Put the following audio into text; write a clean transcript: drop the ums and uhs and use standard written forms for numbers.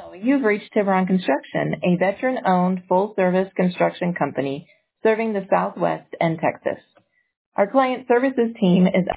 You've reached Tiburon Construction, a veteran-owned full-service construction company serving the Southwest and Texas. Our client services team is